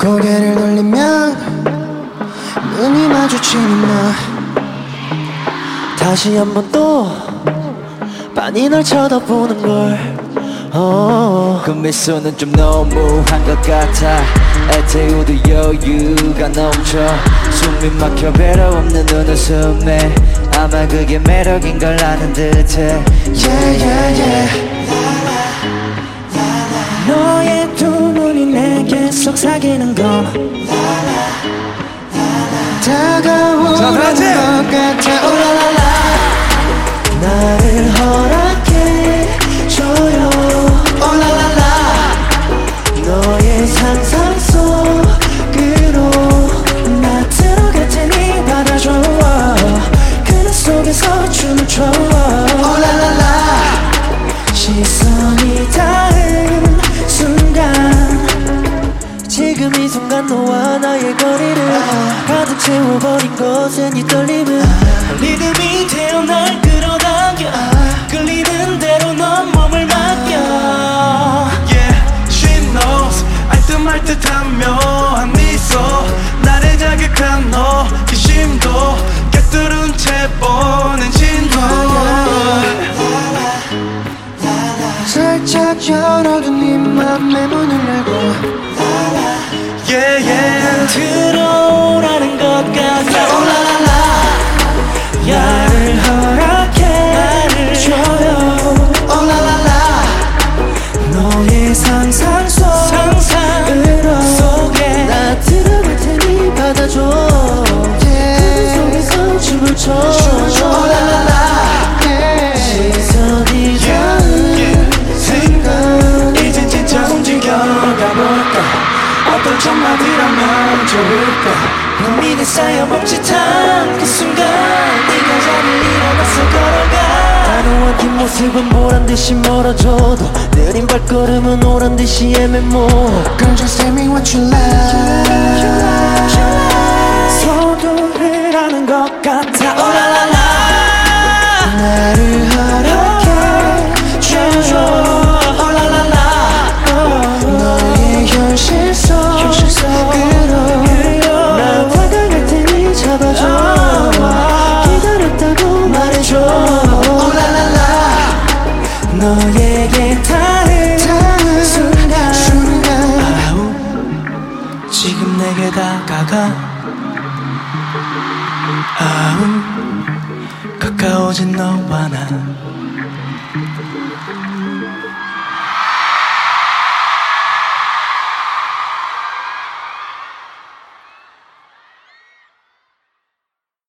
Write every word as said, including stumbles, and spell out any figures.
고개를 돌리면 눈이 마주치는 너 다시 한 번 또 빤히 널 쳐다보는 걸 oh. 그 미소는 좀 너무한 것 같아 애태우도 여유가 넘쳐 숨이 막혀 배로 없는 눈웃음에 아마 그게 매력인 걸 아는 듯해 Yeah yeah yeah 너의 두 눈이 내게 속삭이는 건 다가오는 것 같아 오라라라 나를 허락해 줘요 오라라라 너의 상상 속으로 나 들어갈 테니 받아줘 그늘 속에서 춤을 춰 오라라라 시선이 닿은 순간 지금 이 순간 너와 나의 거리를 가득 채워버린 것은 이 떨림은 리듬이 되어 날 끌어당겨 끌리는 대로 넌 몸을 맡겨 Yeah, she knows 알듯말 듯한 묘한 미소 나를 자극한 호기심도 꿰뚫은 채 보는 진도 살짝 열어둔 네 맘의 문을 열고 Yeah, yeah 들어오라는 것 같아 오라라라 나를 허락해 줘요 오라라라 너의 상상 속으로 속에 나 들어갈 테니 받아줘 그 속에서 춤을 춰 오라라라 시선이 닿은 순간 이젠 진짜 움직여가볼까 어떤 첫마디라면 좋을까 고민에 쌓여 멈칫한 그 순간 네가 자리를 일어나서 걸어가 단호한 뒷모습은 보란듯이 멀어져도 느린 발걸음은 오란듯이 애매모 Girl just tell me what you like 서두를 하는 것 같아 오라라라 나를 허락해 줘줘 오라라라 너의 현실 속으로 나 다가갈 테니 잡아줘 기다렸다고 말해줘 오라라라 너에게 닿은 순간 아우 지금 내게 다가가 아우 가까워진 너와 나